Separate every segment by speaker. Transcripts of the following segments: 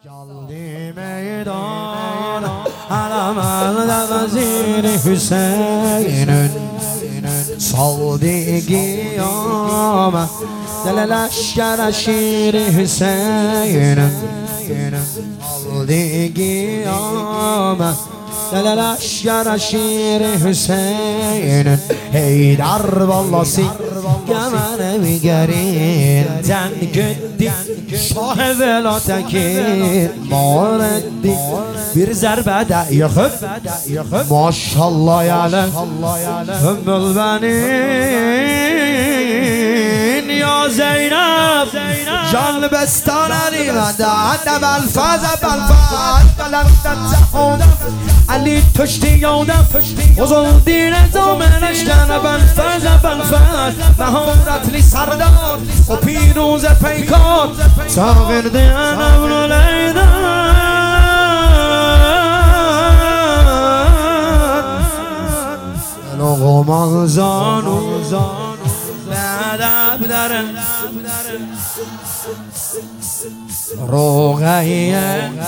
Speaker 1: جلدی میدان علم وزیر حسین سالگی آمد دل لشکر شیر حسین سالگی آمد دل لشکر شیر حسین حیدر والله سی گمن میگرین زن گدی شاه ولاتکین موردی bir zerbede yakıp maşallah yâle ümmül benin ya Zeynep can bestan alimede anne belfaz kalemden zahud Ali tuşti yavdem uzun dine zaman eşkene belfaz meharetli sardar o piruze peykar sağırdı anamlı leydan Ramazan بدب دارن روغیه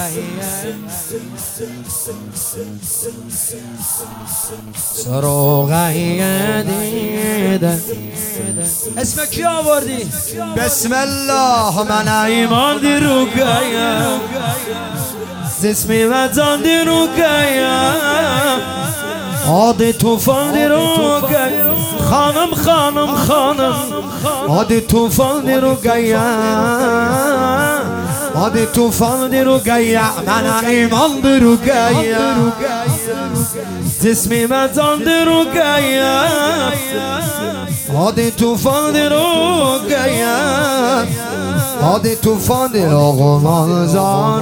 Speaker 1: سروغیه دیده اسم کی آوردی؟ بسم الله من ایمان دی روغیه زسمی وزان دی روغیه آده توفان دی روغیه خانم آده توفان دی روغیه آده توفان دی روغیه من ایمان دی روغیه جسمی مزان دی روغیه آده توفان دی روغیه آده توفان دی روغمان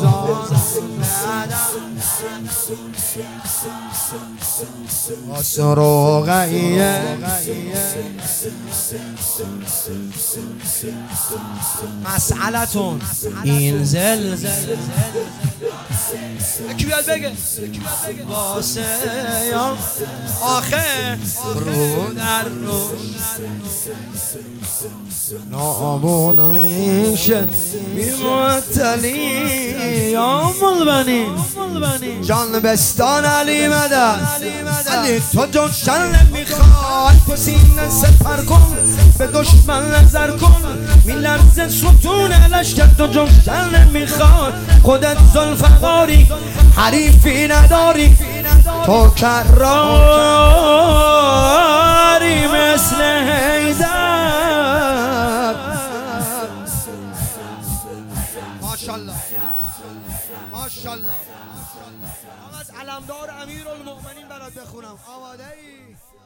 Speaker 1: سروغیه مسئلتون این زلزل کی بیاد بگه واسه یا آخه رو در رو نابود میشه بیمعطلی یا ملبنی جان بستان علی مدد علی تو جوشن نمیخواد تو سینه سپر کن به دشمن نظر کن میلرزه ستون لشکر تو جوشن نمیخواد خودت ذوالفقاری حریفی نداری تو کراری مثل حیدر ماشالله ماشالله از علمدار امیرالمؤمنین برات بخونم آماده ای؟